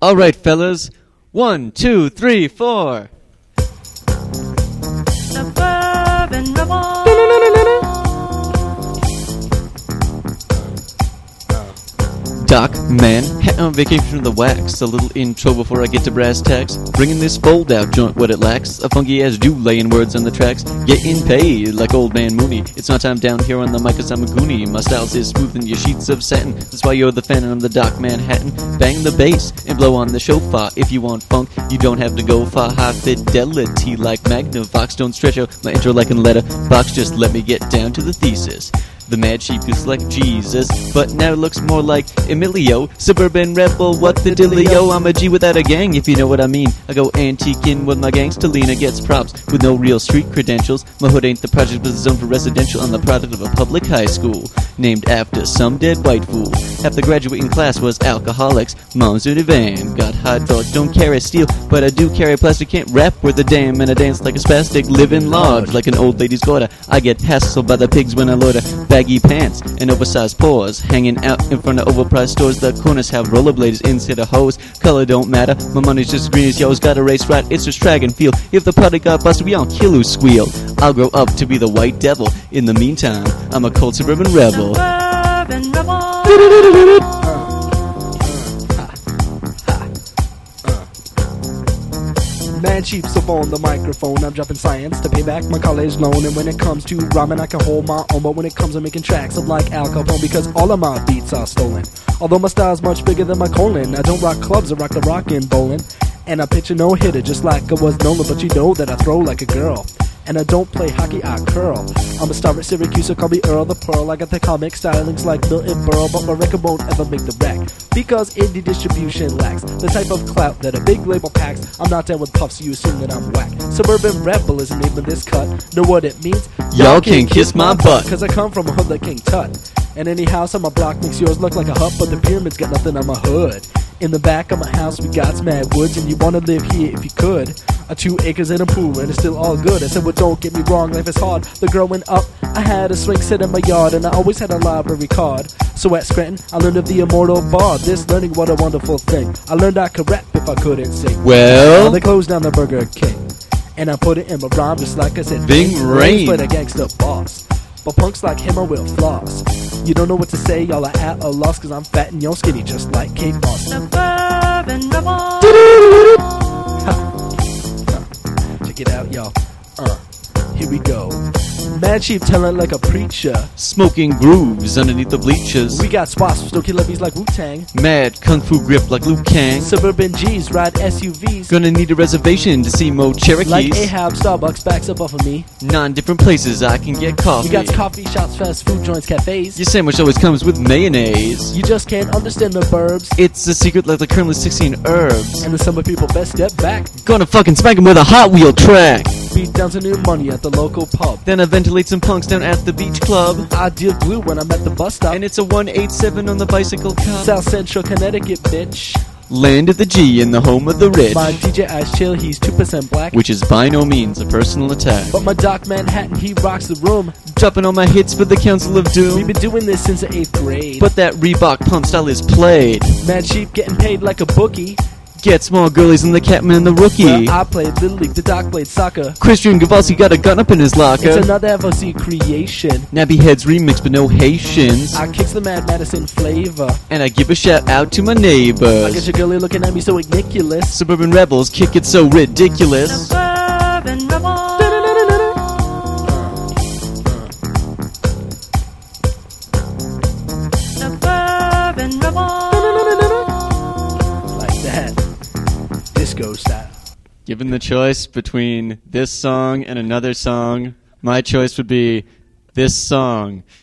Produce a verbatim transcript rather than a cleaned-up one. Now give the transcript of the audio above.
All right, fellas. One, two, three, four. Suburban Rebel. Doc, man, heading on vacation from the wax. A little intro before I get to brass tacks. Bringing this fold-out joint, what it lacks. A funky-ass Jew laying words on the tracks. Getting paid like old man Mooney. It's not time down here on the mic 'cause I'm a goonie. My style's is smooth than your sheets of satin. That's why you're the fan and I'm the Doc Manhattan. Bang the bass and blow on the shofar. If you want funk, you don't have to go far. High fidelity like Magnavox. Don't stretch out my intro like a letter box. Just let me get down to the thesis. The mad sheep looks like Jesus, but now it looks more like Emilio. Suburban rebel, what the dealio? I'm a G without a gang, if you know what I mean. I go antiquing with my gangstalina, gets props with no real street credentials. My hood ain't the project, but it's zoned for residential. I'm the product of a public high school, named after some dead white fool. Half the graduating class was alcoholics. Mom's in a van, got hydraulics, don't carry steel, but I do carry plastic. Can't rap worth a damn, and I dance like a spastic. Living large, like an old lady's daughter. I get hassled by the pigs when I loiter. Baggy pants and oversized paws, hanging out in front of overpriced stores. The corners have rollerblades instead of hose. Color don't matter, my money's just green as yours. Got a race right, it's just track and field. If the product got busted, we don't kill who squeal. I'll grow up to be the white devil. In the meantime, I'm a cold suburban rebel. Suburban Rebel. Man Sheep's up on the microphone. I'm dropping science to pay back my college loan. And when it comes to rhyming, I can hold my own. But when it comes to making tracks, I'm like Al Capone, because all of my beats are stolen. Although my style's much bigger than my colon. I don't rock clubs, I rock the rockin' bowling. And I pitch a no-hitter just like I was Nolan. But you know that I throw like a girl. And I don't play hockey, I curl. I'm a star at Syracuse, so call me Earl the Pearl. I got the comic stylings like Milton Berle, but my record won't ever make the rack, because indie distribution lacks the type of clout that a big label packs. I'm not down with puffs, so you assume that I'm whack. Suburban rebel is the name of this cut. Know what it means? Y'all can kiss my butt. Cause I come from a hood like King Tut. And any house on my block makes yours look like a hut, but the pyramids got nothing on my hood. In the back of my house we got some mad woods, and you wanna live here if you could. A two acres and a pool, and it's still all good. I said, well, don't get me wrong, life is hard. But growing up, I had a swing set in my yard, and I always had a library card. So at Scranton, I learned of the immortal bard. This learning, what a wonderful thing. I learned I could rap if I couldn't sing. Well, now they closed down the Burger King, and I put it in my rhyme just like I said. Bing Rain. For the gangster boss. But punks like him, I will floss. You don't know what to say, y'all are at a loss, cause I'm fat and you're skinny just like Kate Moss. Suburban Rebel. Check it out, y'all. Uh, here we go. Mad Sheep telling like a preacher. smoking grooves underneath the bleachers. We got spots for Stokey Levies like Wu-Tang. Mad kung fu grip like Liu Kang. Suburban G's ride S U Vs. Gonna need a reservation to see Mo Cherokees. Like Ahab, Starbucks backs up off of me. Nine different places I can get coffee. We got coffee shops, fast food joints, cafes. Your sandwich always comes with mayonnaise. You just can't understand the burbs. It's a secret like the Colonel's sixteen herbs. And the summer people best step back. Gonna fucking spank 'em with a Hot Wheel track. Beat down to new money at the local pub. Then I ventilate some punks down at the beach club. I deal glue when I'm at the bus stop. And it's a one eighty-seven on the bicycle cop. South Central Connecticut, bitch. Land of the G in the home of the rich. My D J Ice Chill, he's two percent black. Which is by no means a personal attack. But my Doc Manhattan, he rocks the room. Dropping all my hits for the Council of Doom. We've been doing this since the eighth grade. But that Reebok pump style is played. Mad Sheep getting paid like a bookie. Get small girlies and the Catman and the Rookie. Well, I played Little League, the Doc played soccer. Christian Gavalsi got a gun up in his locker. It's another F O C creation. Nappy Heads remix but no Haitians. I kicks the Mad Madison flavor. And I give a shout out to my I neighbors. get your girlie looking at me so ridiculous. Suburban Rebels kick it so ridiculous. Suburban Rebel. Suburban Rebel. Like that. Disco style. Given the choice between this song and another song, my choice would be this song.